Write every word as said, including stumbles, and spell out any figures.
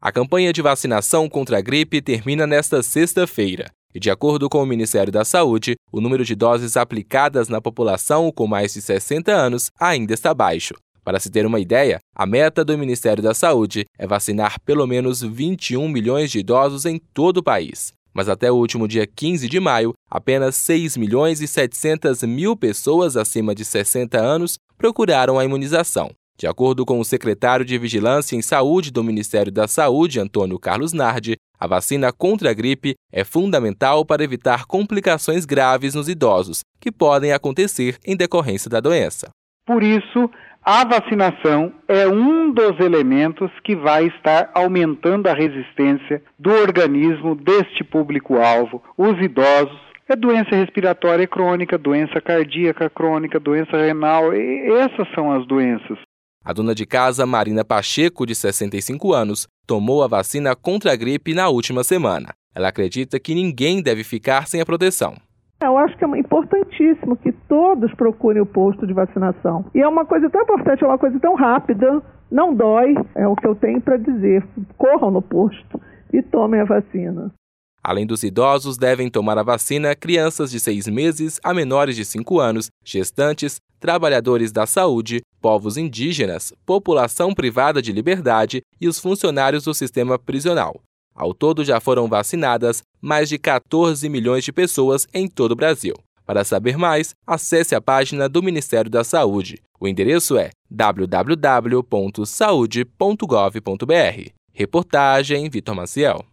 A campanha de vacinação contra a gripe termina nesta sexta-feira. E, de acordo com o Ministério da Saúde, o número de doses aplicadas na população com mais de sessenta anos ainda está baixo. Para se ter uma ideia, a meta do Ministério da Saúde é vacinar pelo menos vinte e um milhões de idosos em todo o país. Mas até o último dia quinze de maio, apenas seis milhões e setecentas mil pessoas acima de sessenta anos procuraram a imunização. De acordo com o secretário de Vigilância em Saúde do Ministério da Saúde, Antônio Carlos Nardi, a vacina contra a gripe é fundamental para evitar complicações graves nos idosos, que podem acontecer em decorrência da doença. Por isso, a vacinação é um dos elementos que vai estar aumentando a resistência do organismo deste público-alvo, os idosos. É doença respiratória crônica, doença cardíaca crônica, doença renal, e essas são as doenças. A dona de casa, Marina Pacheco, de sessenta e cinco anos, tomou a vacina contra a gripe na última semana. Ela acredita que ninguém deve ficar sem a proteção. Eu acho que é importantíssimo que todos procurem o posto de vacinação. E é uma coisa tão importante, é uma coisa tão rápida, não dói, é o que eu tenho para dizer. Corram no posto e tomem a vacina. Além dos idosos, devem tomar a vacina crianças de seis meses a menores de cinco anos, gestantes, trabalhadores da saúde, povos indígenas, população privada de liberdade e os funcionários do sistema prisional. Ao todo, já foram vacinadas mais de quatorze milhões de pessoas em todo o Brasil. Para saber mais, acesse a página do Ministério da Saúde. O endereço é w w w ponto saude ponto gov ponto b r. Reportagem Vitor Maciel.